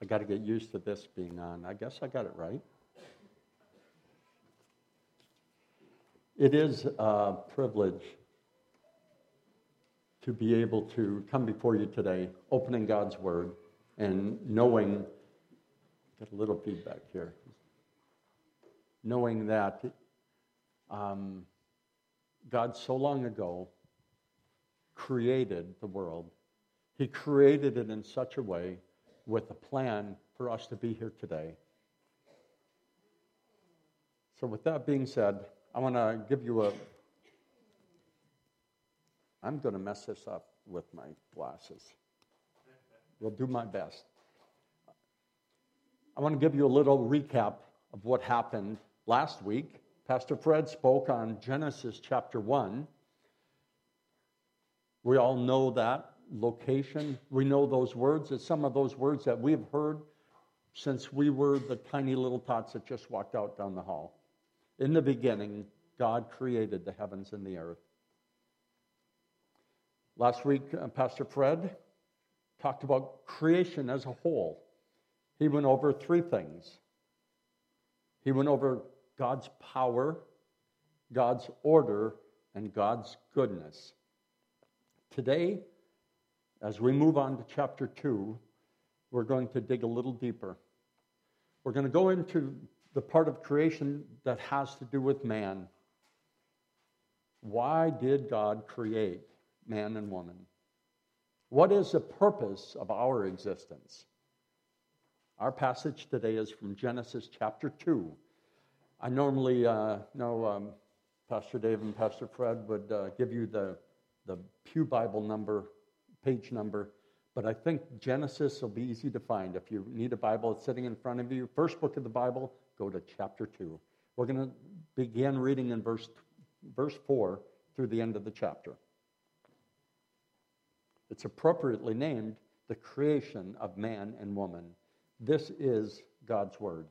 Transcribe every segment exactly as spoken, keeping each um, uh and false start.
I got to get used to this being on. I guess I got it right. It is a privilege to be able to come before you today, opening God's Word and knowing, get a little feedback here, knowing that um, God so long ago created the world. He created it in such a way with a plan for us to be here today. So with that being said, I want to give you a, I'm going to mess this up with my glasses. We'll do my best. I want to give you a little recap of what happened last week. Pastor Fred spoke on Genesis chapter one. We all know that location. We know those words. It's some of those words that we've heard since we were the tiny little tots that just walked out down the hall. In the beginning, God created the heavens and the earth. Last week, uh, Pastor Fred talked about creation as a whole. He went over three things. He went over God's power, God's order, and God's goodness. Today, as we move on to chapter two, we're going to dig a little deeper. We're going to go into the part of creation that has to do with man. Why did God create man and woman? What is the purpose of our existence? Our passage today is from Genesis chapter two. I normally uh, know um, Pastor Dave and Pastor Fred would uh, give you the, the Pew Bible number, page number, but I think Genesis will be easy to find. If you need a Bible, it's sitting in front of you. First book of the Bible, go to chapter two. We're going to begin reading in verse, verse four through the end of the chapter. It's appropriately named the creation of man and woman. This is God's Word.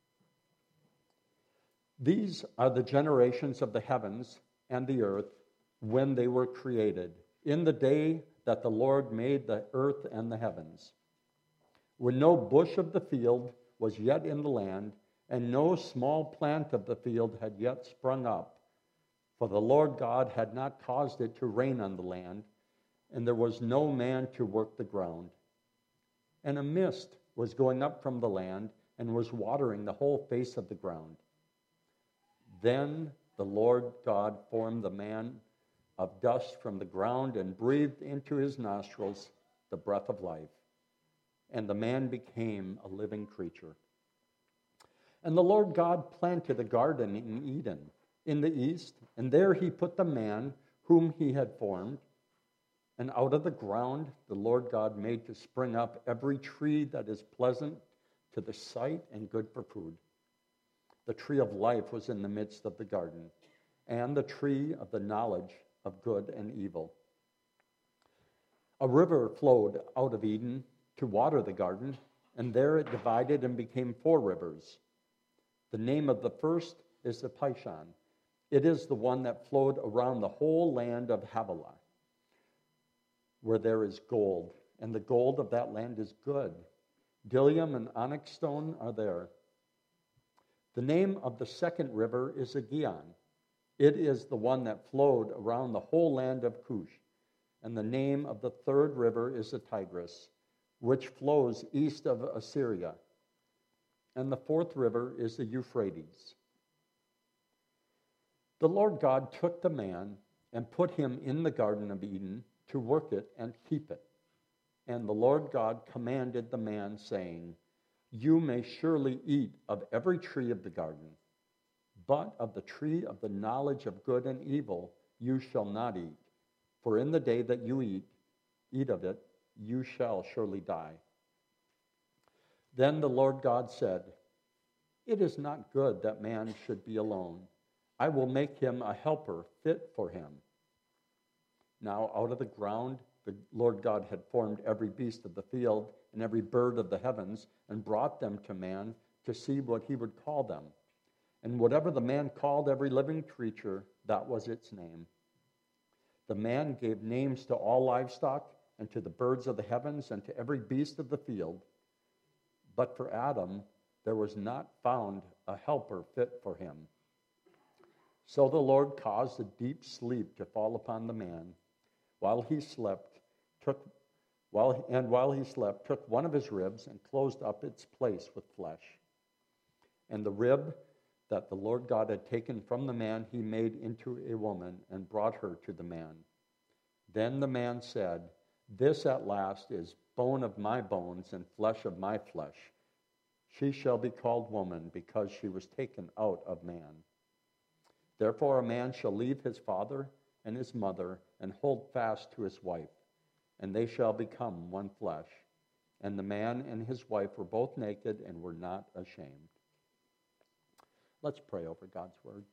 These are the generations of the heavens and the earth when they were created, in the day that the Lord made the earth and the heavens. When no bush of the field was yet in the land, and no small plant of the field had yet sprung up, for the Lord God had not caused it to rain on the land, and there was no man to work the ground. And a mist was going up from the land, and was watering the whole face of the ground. Then the Lord God formed the man of dust from the ground, and breathed into his nostrils the breath of life. And the man became a living creature. And the Lord God planted a garden in Eden, in the east, and there he put the man whom he had formed. And out of the ground the Lord God made to spring up every tree that is pleasant to the sight and good for food. The tree of life was in the midst of the garden, and the tree of the knowledge of good and evil. A river flowed out of Eden to water the garden, and there it divided and became four rivers. The name of the first is the Pishon. It is the one that flowed around the whole land of Havilah, where there is gold, and the gold of that land is good. Bdellium and onyx stone are there. The name of the second river is the Gihon. It is the one that flowed around the whole land of Cush. And the name of the third river is the Tigris, which flows east of Assyria. And the fourth river is the Euphrates. The Lord God took the man and put him in the Garden of Eden to work it and keep it. And the Lord God commanded the man, saying, You may surely eat of every tree of the garden, but of the tree of the knowledge of good and evil you shall not eat. For in the day that you eat, eat of it, you shall surely die. Then the Lord God said, It is not good that man should be alone. I will make him a helper fit for him. Now out of the ground the Lord God had formed every beast of the field and every bird of the heavens, and brought them to man to see what he would call them. And whatever the man called every living creature, that was its name. The man gave names to all livestock, and to the birds of the heavens, and to every beast of the field. But for Adam, there was not found a helper fit for him. So the Lord caused a deep sleep to fall upon the man. While he slept, took while and while he slept, took one of his ribs and closed up its place with flesh. And the rib that the Lord God had taken from the man, he made into a woman and brought her to the man. Then the man said, "This at last is bone of my bones and flesh of my flesh. She shall be called woman, because she was taken out of man. Therefore a man shall leave his father and his mother and hold fast to his wife, and they shall become one flesh. And the man and his wife were both naked and were not ashamed." Let's pray over God's word.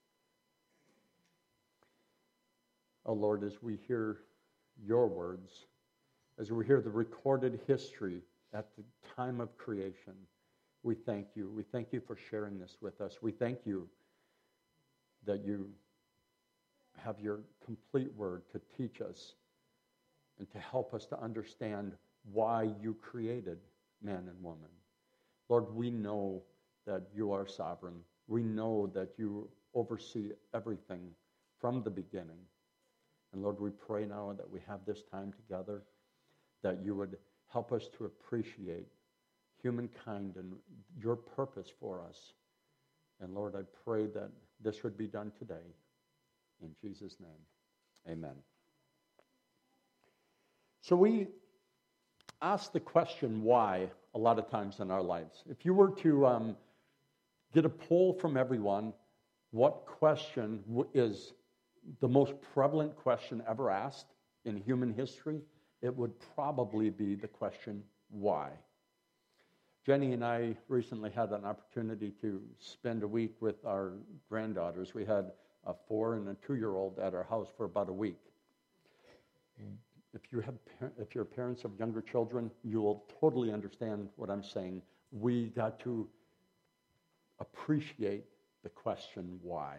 Oh Lord, as we hear your words, as we hear the recorded history at the time of creation, we thank you. We thank you for sharing this with us. We thank you that you have your complete word to teach us and to help us to understand why you created man and woman. Lord, we know that you are sovereign. We know that you oversee everything from the beginning. And Lord, we pray now that we have this time together, that you would help us to appreciate humankind and your purpose for us. And Lord, I pray that this would be done today. In Jesus' name, amen. So we ask the question why a lot of times in our lives. If you were to um, get a poll from everyone, what question is the most prevalent question ever asked in human history? It would probably be the question, why? Jenny and I recently had an opportunity to spend a week with our granddaughters. We had a four and a two-year-old at our house for about a week. If you have, if you're parents of younger children, you will totally understand what I'm saying. We got to appreciate the question why.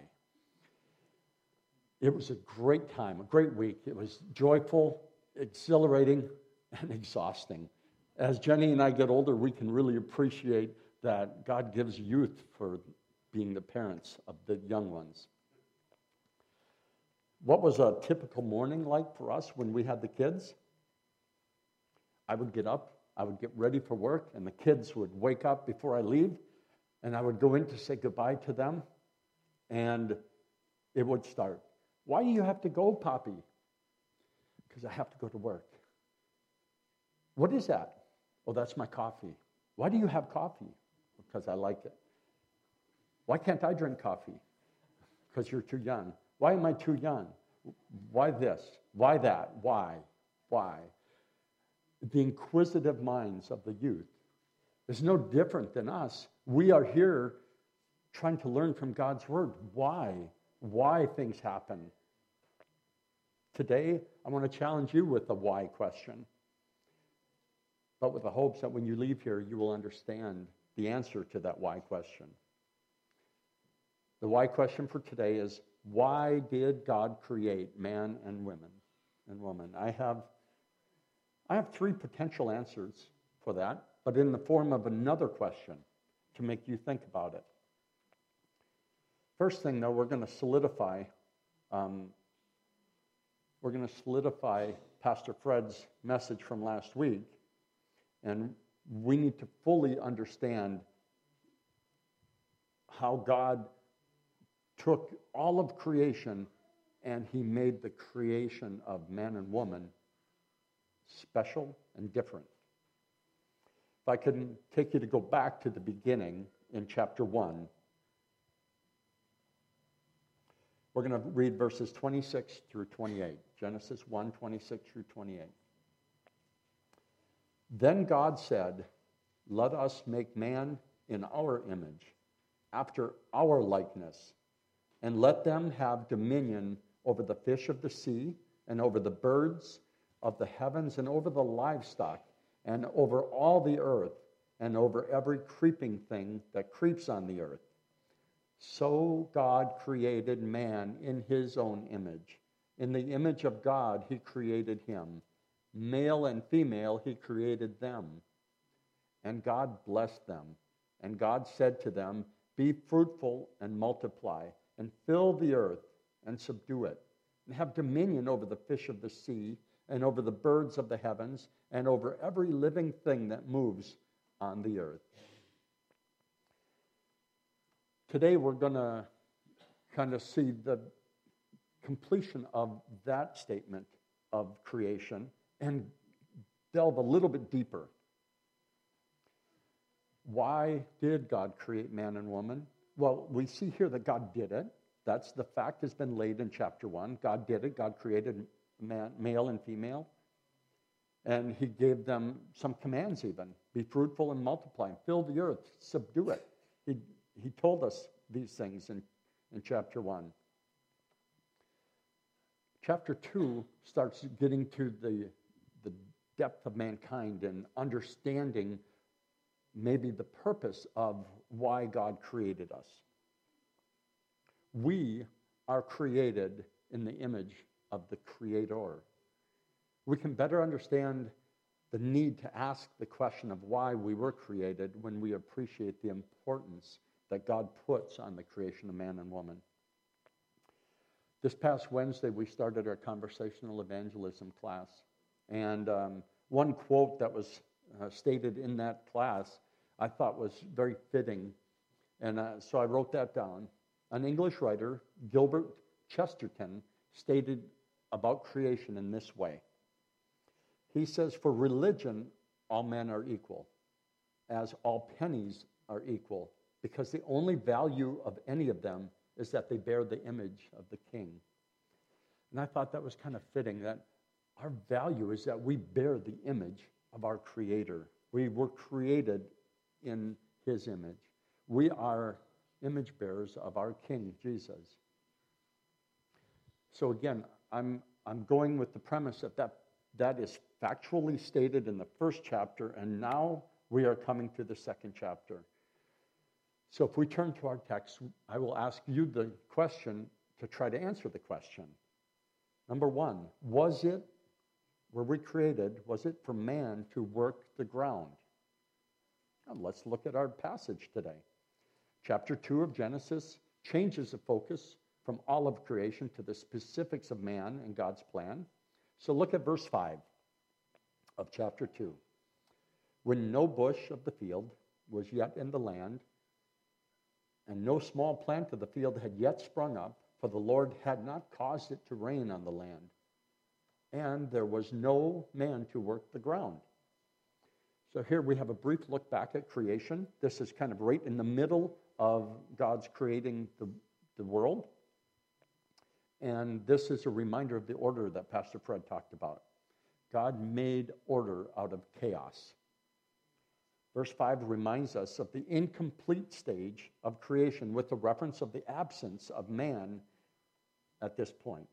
It was a great time, a great week. It was joyful, exhilarating, and exhausting. As Jenny and I get older, we can really appreciate that God gives youth for being the parents of the young ones. What was a typical morning like for us when we had the kids? I would get up, I would get ready for work, and the kids would wake up before I leave, and I would go in to say goodbye to them, and it would start. "Why do you have to go, Poppy?" "Because I have to go to work." "What is that?" "Oh, that's my coffee." "Why do you have coffee?" "Because I like it." "Why can't I drink coffee?" "Because you're too young." "Why am I too young?" "Why this? Why that? Why? Why?" The inquisitive minds of the youth is no different than us. We are here trying to learn from God's word why, why things happen. Today, I want to challenge you with the why question, but with the hopes that when you leave here, you will understand the answer to that why question. The why question for today is, why did God create man and women and woman? I have, I have three potential answers for that, but in the form of another question to make you think about it. First thing, though, we're going to solidify, um, we're going to solidify Pastor Fred's message from last week, and we need to fully understand how God took all of creation and he made the creation of man and woman special and different. If I can take you to go back to the beginning in chapter one, we're going to read verses twenty-six through twenty-eight. Genesis one, twenty-six through twenty-eight. Then God said, "Let us make man in our image, after our likeness, and let them have dominion over the fish of the sea, and over the birds of the heavens, and over the livestock, and over all the earth, and over every creeping thing that creeps on the earth." So God created man in his own image. In the image of God he created him. Male and female he created them. And God blessed them. And God said to them, be fruitful and multiply, and fill the earth and subdue it, and have dominion over the fish of the sea, and over the birds of the heavens, and over every living thing that moves on the earth. Today we're going to kind of see the completion of that statement of creation and delve a little bit deeper. Why did God create man and woman? Well, we see here that God did it. That's the fact has been laid in chapter one. God did it. God created man, male and female. And he gave them some commands even. Be fruitful and multiply. Fill the earth. Subdue it. He, he told us these things in, in chapter one. Chapter two starts getting to the, the depth of mankind and understanding maybe the purpose of why God created us. We are created in the image of the Creator. We can better understand the need to ask the question of why we were created when we appreciate the importance that God puts on the creation of man and woman. This past Wednesday, we started our conversational evangelism class. And um, one quote that was uh, stated in that class I thought was very fitting. And uh, so I wrote that down. An English writer, Gilbert Chesterton, stated about creation in this way. He says, for religion, all men are equal, as all pennies are equal, because the only value of any of them is that they bear the image of the king. And I thought that was kind of fitting, that our value is that we bear the image of our Creator. We were created in his image. We are image bearers of our King, Jesus. So again, I'm I'm going with the premise that that, that is factually stated in the first chapter, and now we are coming to the second chapter. So if we turn to our text, I will ask you the question to try to answer the question. Number one, was it, were we created, was it for man to work the ground? Now let's look at our passage today. Chapter two of Genesis changes the focus from all of creation to the specifics of man and God's plan. So look at verse five of chapter two. When no bush of the field was yet in the land, and no small plant of the field had yet sprung up, for the Lord had not caused it to rain on the land, and there was no man to work the ground. So here we have a brief look back at creation. This is kind of right in the middle of God's creating the, the world. And this is a reminder of the order that Pastor Fred talked about. God made order out of chaos. Verse five reminds us of the incomplete stage of creation with the reference of the absence of man at this point.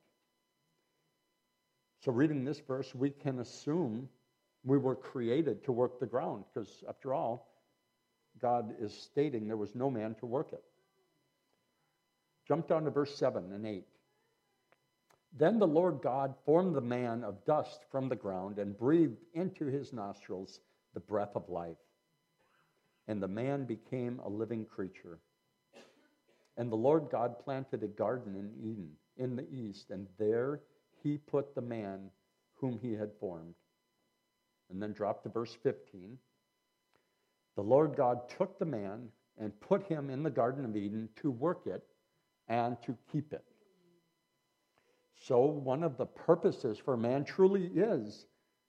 So reading this verse, we can assume we were created to work the ground, because after all, God is stating there was no man to work it. Jump down to verse seven and eight. Then the Lord God formed the man of dust from the ground and breathed into his nostrils the breath of life. And the man became a living creature. And the Lord God planted a garden in Eden, in the east, and there he put the man whom he had formed. And then drop to verse fifteen. The Lord God took the man and put him in the Garden of Eden to work it and to keep it. So one of the purposes for man truly is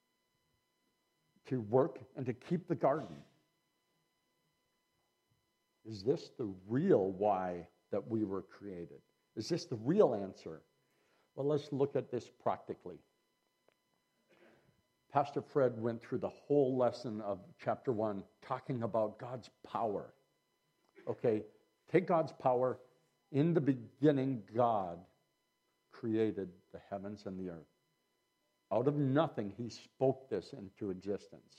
to work and to keep the garden. Is this the real why that we were created? Is this the real answer? Well, let's look at this practically. Pastor Fred went through the whole lesson of chapter one talking about God's power. Okay, take God's power. In the beginning, God created the heavens and the earth. Out of nothing, he spoke this into existence.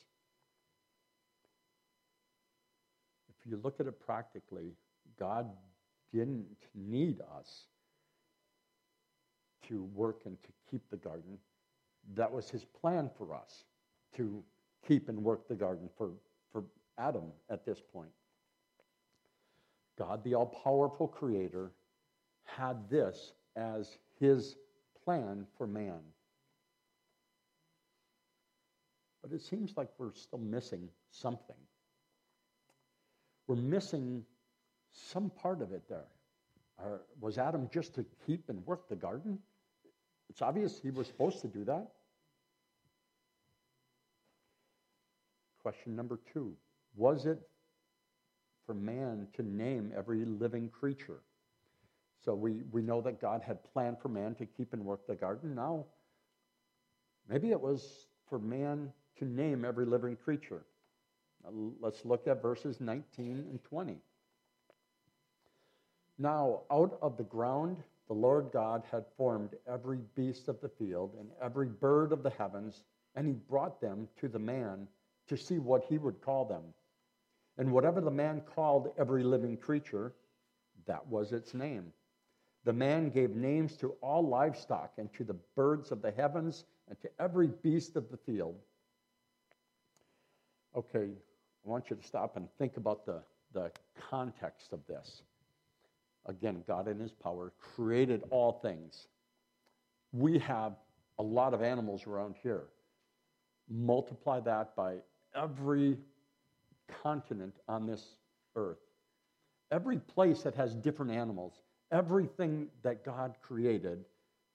If you look at it practically, God didn't need us to work and to keep the garden. That was his plan for us, to keep and work the garden for, for Adam at this point. God, the all-powerful creator, had this as his plan for man. But it seems like we're still missing something. We're missing some part of it there. Or was Adam just to keep and work the garden? It's obvious he was supposed to do that. Question number two, was it for man to name every living creature? So we, we know that God had planned for man to keep and work the garden. Now, maybe it was for man to name every living creature. Now, let's look at verses nineteen and twenty. Now, out of the ground, the Lord God had formed every beast of the field and every bird of the heavens, and he brought them to the man to see what he would call them. And whatever the man called every living creature, that was its name. The man gave names to all livestock and to the birds of the heavens and to every beast of the field. Okay, I want you to stop and think about the, the context of this. Again, God in his power created all things. We have a lot of animals around here. Multiply that by every continent on this earth. Every place that has different animals, everything that God created,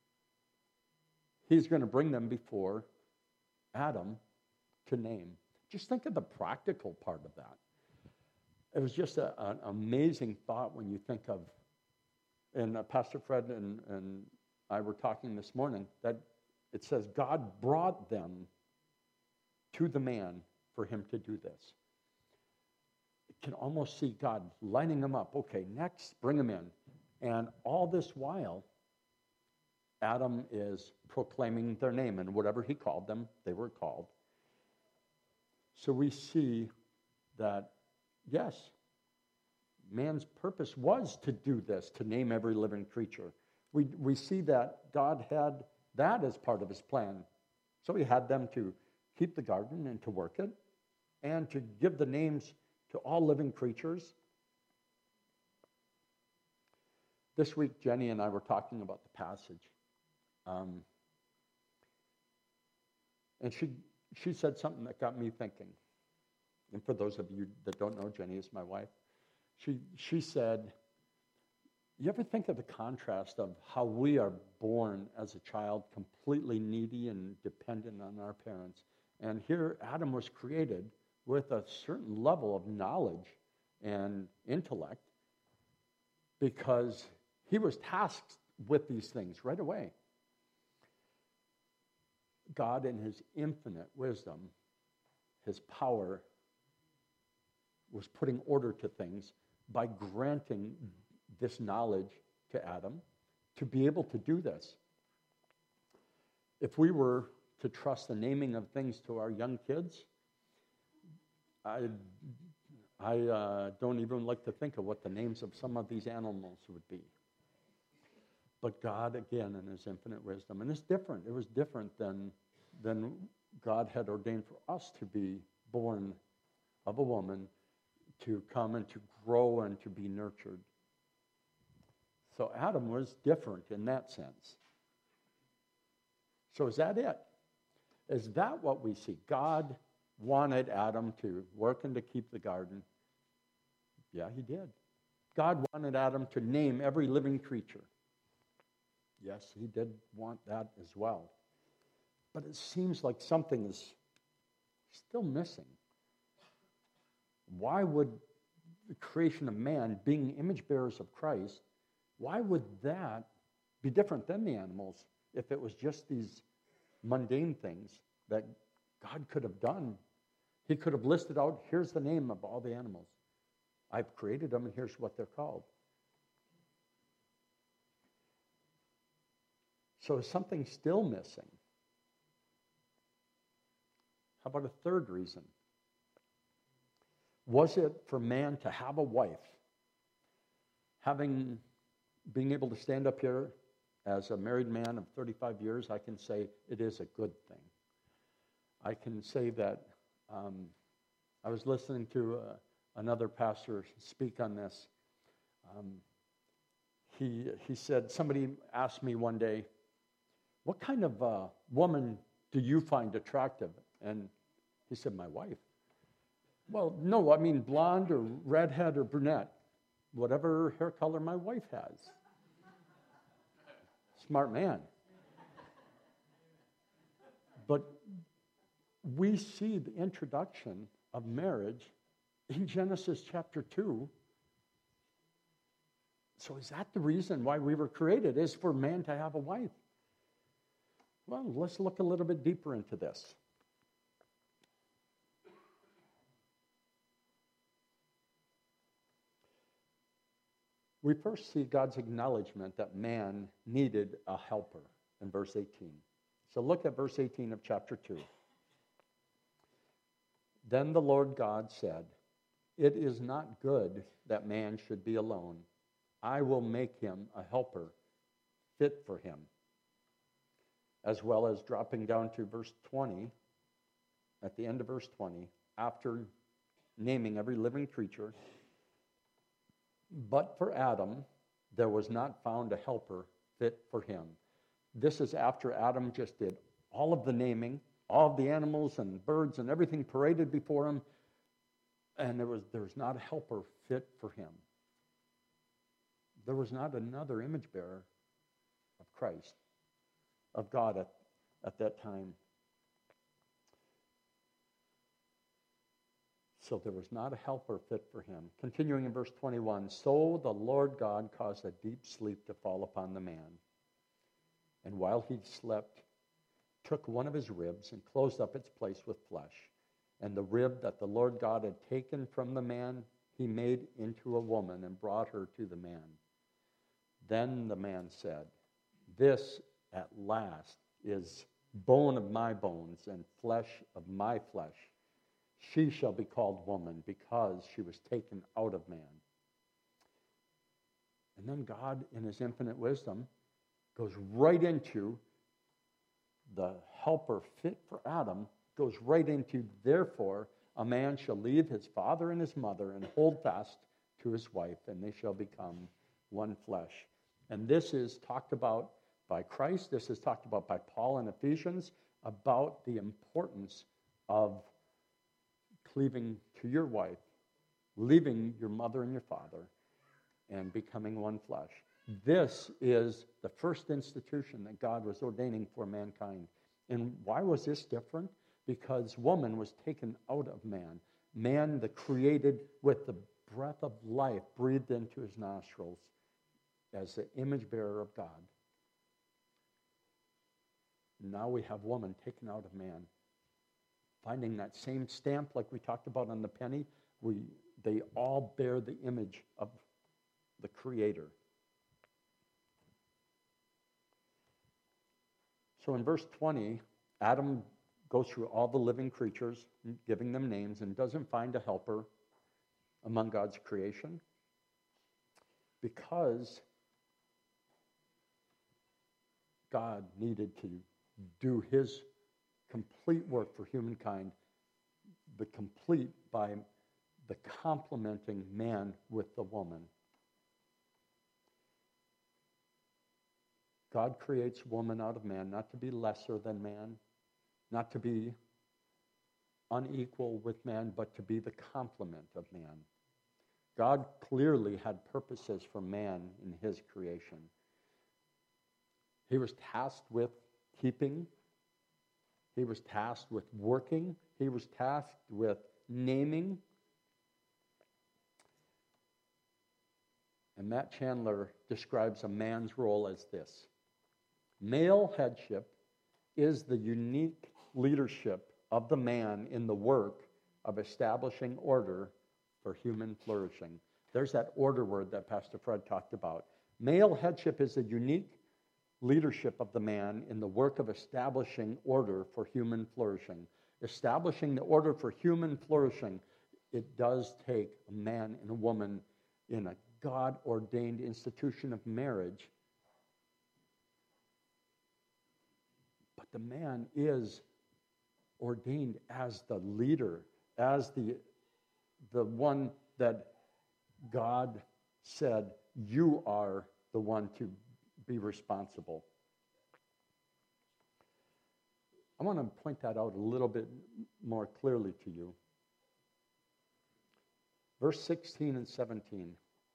he's going to bring them before Adam to name. Just think of the practical part of that. It was just a, an amazing thought when you think of, and uh, Pastor Fred and, and I were talking this morning, that it says God brought them to the man for him to do this. You can almost see God lining them up. Okay, next, bring them in. And all this while, Adam is proclaiming their name, and whatever he called them, they were called. So we see that, yes, man's purpose was to do this, to name every living creature. We, we see that God had that as part of his plan. So he had them to keep the garden and to work it, and to give the names to all living creatures. This week, Jenny and I were talking about the passage. Um, and she she said something that got me thinking. And for those of you that don't know, Jenny is my wife. She she said, you ever think of the contrast of how we are born as a child completely needy and dependent on our parents? And here Adam was created with a certain level of knowledge and intellect because he was tasked with these things right away. God, in his infinite wisdom, his power, was putting order to things by granting this knowledge to Adam to be able to do this. If we were to trust the naming of things to our young kids, I, I uh, don't even like to think of what the names of some of these animals would be. But God, again, in his infinite wisdom, and it's different. It was different than, than God had ordained for us to be born of a woman, to come and to grow and to be nurtured. So Adam was different in that sense. So is that it? Is that what we see? God wanted Adam to work and to keep the garden. Yeah, he did. God wanted Adam to name every living creature. Yes, he did want that as well. But it seems like something is still missing. Why would the creation of man, being image bearers of Christ, why would that be different than the animals if it was just these mundane things that God could have done? He could have listed out, here's the name of all the animals. I've created them, and here's what they're called. So is something still missing? How about a third reason? Was it for man to have a wife? Having, being able to stand up here as a married man of thirty-five years, I can say it is a good thing. I can say that um, I was listening to uh, another pastor speak on this. Um, he he said, somebody asked me one day, what kind of uh, woman do you find attractive? And he said, my wife. Well, no, I mean blonde or redhead or brunette, whatever hair color my wife has. Smart man. But we see the introduction of marriage in Genesis chapter two. So is that the reason why we were created, is for man to have a wife? Well, let's look a little bit deeper into this. We first see God's acknowledgement that man needed a helper in verse eighteen. So look at verse eighteen of chapter two. Then the Lord God said, it is not good that man should be alone. I will make him a helper fit for him. As well as dropping down to verse twenty, at the end of verse twenty, after naming every living creature, but for Adam, there was not found a helper fit for him. This is after Adam just did all of the naming, all of the animals and birds and everything paraded before him, and there was, there was not a helper fit for him. There was not another image bearer of Christ, of God at, at that time. So there was not a helper fit for him. Continuing in verse twenty-one, so the Lord God caused a deep sleep to fall upon the man. And while he slept, took one of his ribs and closed up its place with flesh. And the rib that the Lord God had taken from the man, he made into a woman and brought her to the man. Then the man said, this at last is bone of my bones and flesh of my flesh. She shall be called woman because she was taken out of man. And then God, in his infinite wisdom, goes right into the helper fit for Adam, goes right into, therefore, a man shall leave his father and his mother and hold fast to his wife, and they shall become one flesh. And this is talked about by Christ. This is talked about by Paul in Ephesians about the importance of cleaving to your wife, leaving your mother and your father, and becoming one flesh. This is the first institution that God was ordaining for mankind. And why was this different? Because woman was taken out of man. Man, the created with the breath of life breathed into his nostrils as the image bearer of God. Now we have woman taken out of man. Finding that same stamp like we talked about on the penny, we they all bear the image of the Creator. So in verse twenty, Adam goes through all the living creatures, giving them names, and doesn't find a helper among God's creation because God needed to do his complete work for humankind, the complete by the complementing man with the woman. God creates woman out of man, not to be lesser than man, not to be unequal with man, but to be the complement of man. God clearly had purposes for man in his creation. He was tasked with keeping. He was tasked with working. He was tasked with naming. And Matt Chandler describes a man's role as this. Male headship is the unique leadership of the man in the work of establishing order for human flourishing. There's that order word that Pastor Fred talked about. Male headship is the unique leadership of the man in the work of establishing order for human flourishing. Establishing the order for human flourishing, it does take a man and a woman in a God-ordained institution of marriage. But the man is ordained as the leader, as the the one that God said, you are the one to be responsible. I want to point that out a little bit more clearly to you. Verse sixteen and seventeen.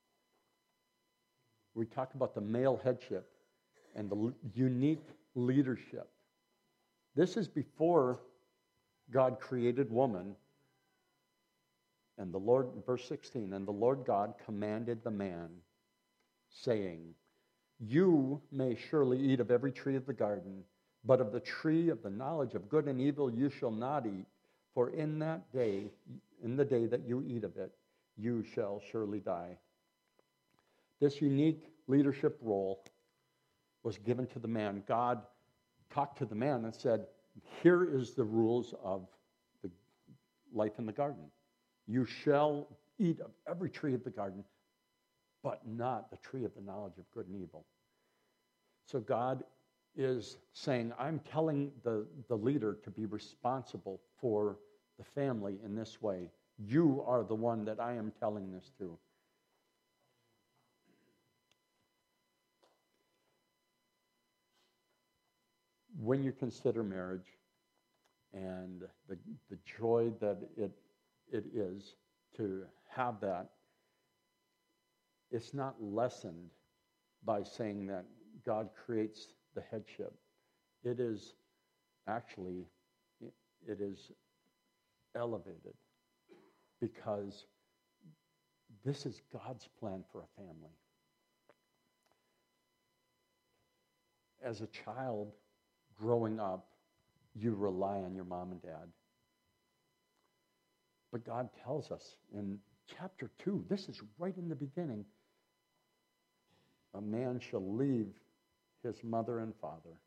We talk about the male headship and the unique leadership. This is before God created woman. And the Lord, verse sixteen, and the Lord God commanded the man, saying, you may surely eat of every tree of the garden, but of the tree of the knowledge of good and evil you shall not eat, for in that day, in the day that you eat of it, you shall surely die. This unique leadership role was given to the man. God talked to the man and said, here is the rules of the life in the garden. You shall eat of every tree of the garden, but not the tree of the knowledge of good and evil. So God is saying, I'm telling the, the leader to be responsible for the family in this way. You are the one that I am telling this to. When you consider marriage and the, the joy that it it is to have that, it's not lessened by saying that God creates the headship. It is actually, it is elevated because this is God's plan for a family. As a child growing up, you rely on your mom and dad. But God tells us in chapter two, this is right in the beginning, a man shall leave his mother and father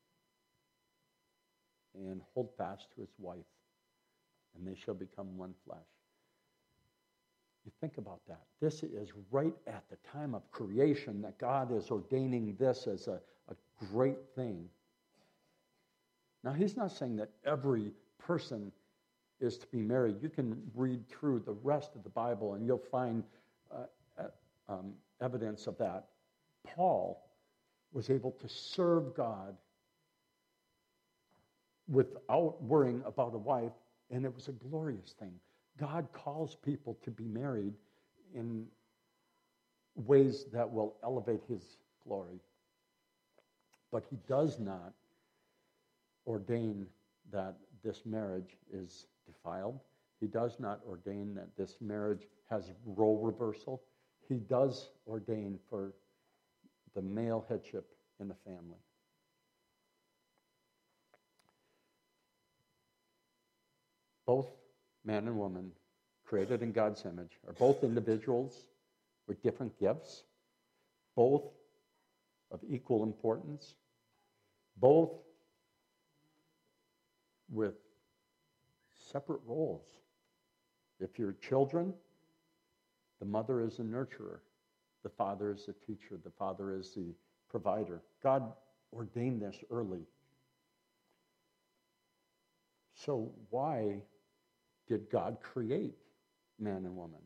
and hold fast to his wife, and they shall become one flesh. You think about that. This is right at the time of creation that God is ordaining this as a, a great thing. Now, he's not saying that every person is to be married. You can read through the rest of the Bible and you'll find uh, um, evidence of that. Paul was able to serve God without worrying about a wife, and it was a glorious thing. God calls people to be married in ways that will elevate his glory. But he does not ordain that this marriage is defiled. He does not ordain that this marriage has role reversal. He does ordain for the male headship in the family. Both man and woman, created in God's image, are both individuals with different gifts, both of equal importance, both with separate roles. If you're children, the mother is a nurturer, the father is the teacher, the father is the provider. God ordained this early. So why did God create man and woman?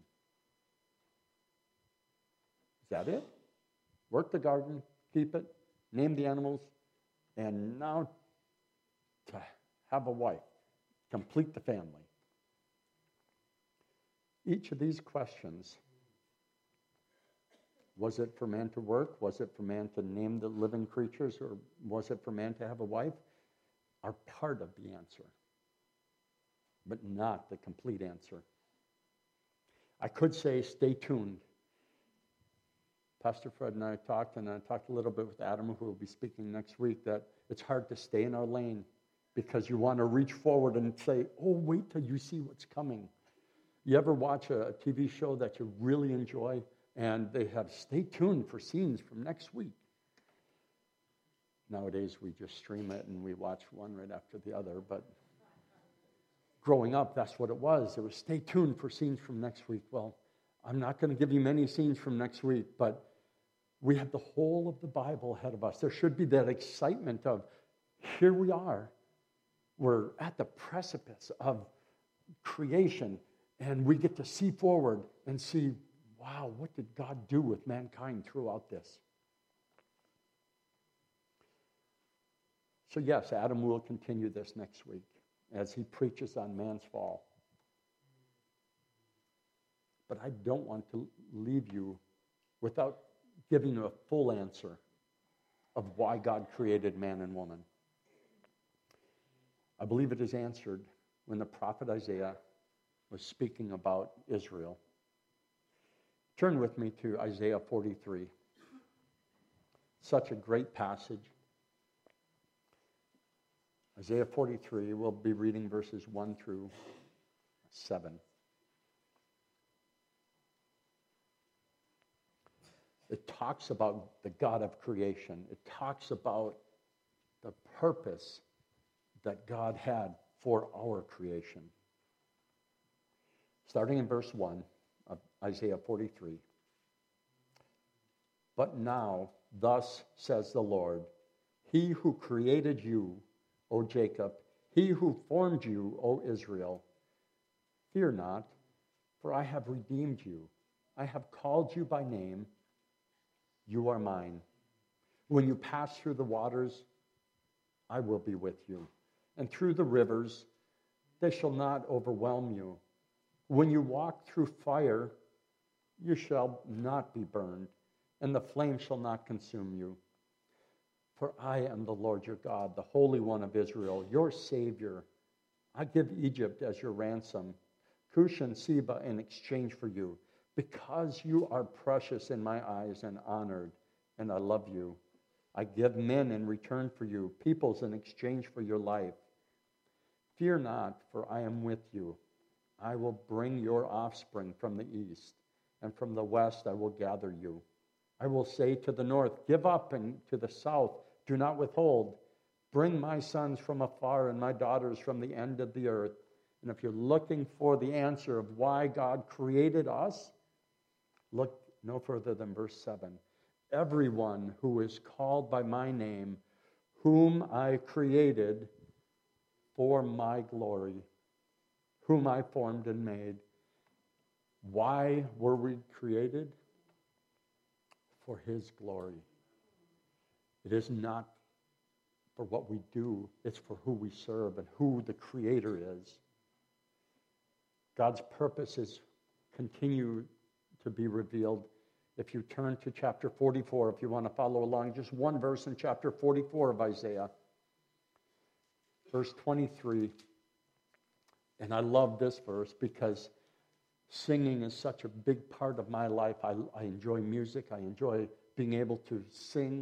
Is that it? Work the garden, keep it, name the animals, and now to have a wife, complete the family. Each of these questions, was it for man to work? Was it for man to name the living creatures? Or was it for man to have a wife? Are part of the answer, but not the complete answer. I could say stay tuned. Pastor Fred and I talked, and I talked a little bit with Adam, who will be speaking next week, that it's hard to stay in our lane because you want to reach forward and say, oh, wait till you see what's coming. You ever watch a T V show that you really enjoy, and they have stay tuned for scenes from next week? Nowadays, we just stream it, and we watch one right after the other, but growing up, that's what it was. It was stay tuned for scenes from next week. Well, I'm not going to give you many scenes from next week, but we have the whole of the Bible ahead of us. There should be that excitement of, here we are. We're at the precipice of creation, And we get to see forward and see, wow, what did God do with mankind throughout this? So yes, Adam will continue this next week as he preaches on man's fall. But I don't want to leave you without giving you a full answer of why God created man and woman. I believe it is answered when the prophet Isaiah was speaking about Israel. Turn with me to Isaiah forty-three. Such a great passage. Isaiah forty-three, we'll be reading verses one through seven. It talks about the God of creation. It talks about the purpose that God had for our creation. Starting in verse one of Isaiah forty-three. But now, thus says the Lord, He who created you, O Jacob, He who formed you, O Israel, fear not, for I have redeemed you. I have called you by name. You are mine. When you pass through the waters, I will be with you. And through the rivers, they shall not overwhelm you. When you walk through fire, you shall not be burned, and the flame shall not consume you. For I am the Lord your God, the Holy One of Israel, your Savior. I give Egypt as your ransom, Cush and Seba in exchange for you, because you are precious in my eyes and honored, and I love you. I give men in return for you, peoples in exchange for your life. Fear not, for I am with you. I will bring your offspring from the east, and from the west I will gather you. I will say to the north, give up, and to the south, do not withhold. Bring my sons from afar and my daughters from the end of the earth. And if you're looking for the answer of why God created us, look no further than verse seven. Everyone who is called by my name, whom I created for my glory, whom I formed and made. Why were we created? For His glory. It is not for what we do, it's for who we serve and who the Creator is. God's purposes continue to be revealed. If you turn to chapter forty-four, if you want to follow along, just one verse in chapter forty-four of Isaiah, verse twenty-three. And I love this verse because singing is such a big part of my life. I, I enjoy music. I enjoy being able to sing.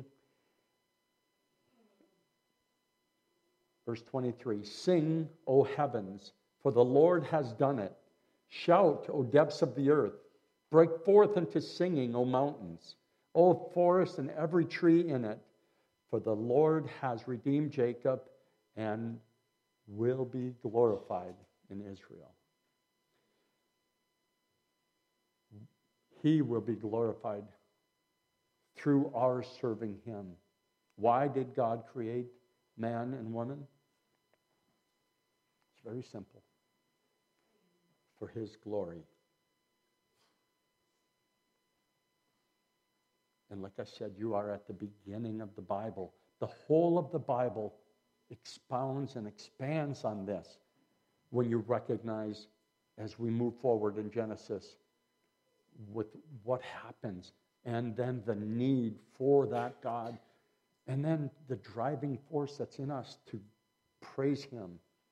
Verse twenty-three, sing, O heavens, for the Lord has done it. Shout, O depths of the earth. Break forth into singing, O mountains, O forest and every tree in it. For the Lord has redeemed Jacob and will be glorified in Israel. He will be glorified through our serving Him. Why did God create man and woman? It's very simple. For His glory. And like I said, you are at the beginning of the Bible. The whole of the Bible expounds and expands on this when you recognize, as we move forward in Genesis, with what happens, and then the need for that God, and then the driving force that's in us to praise Him.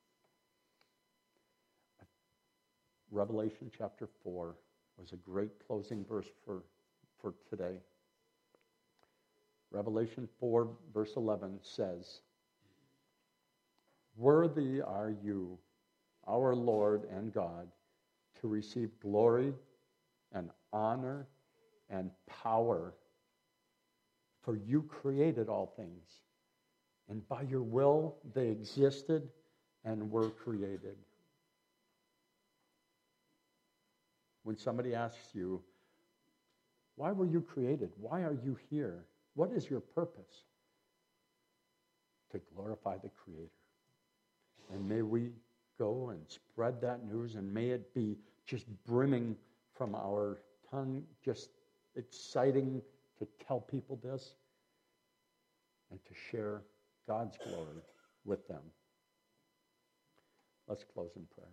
Revelation chapter four was a great closing verse for, for today. Revelation four, verse eleven says, worthy are you, our Lord and God, to receive glory and honor and power, for you created all things, and by your will they existed and were created. When somebody asks you, why were you created? Why are you here? What is your purpose? To glorify the Creator. And may we go and spread that news, and may it be just brimming from our tongue, just exciting to tell people this and to share God's glory with them. Let's close in prayer.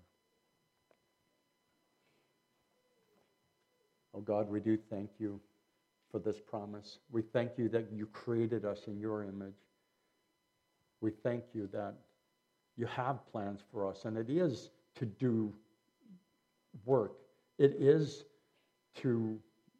Oh God, we do thank you for this promise. We thank you that you created us in your image. We thank you that you have plans for us, and it is to do work. It is to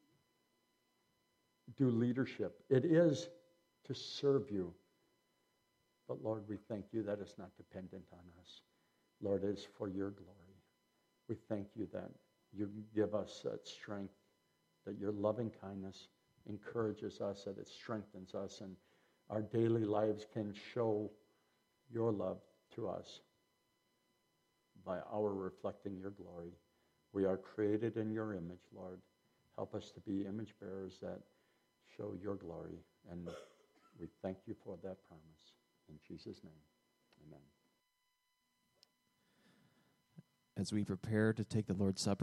do leadership. It is to serve you. But Lord, we thank you that it's not dependent on us. Lord, it is for your glory. We thank you that you give us that strength, that your loving kindness encourages us, that it strengthens us, and our daily lives can show your love to us by our reflecting your glory. We are created in your image, Lord. Help us to be image bearers that show your glory, and we thank you for that promise. In Jesus' name, amen. As we prepare to take the Lord's Supper,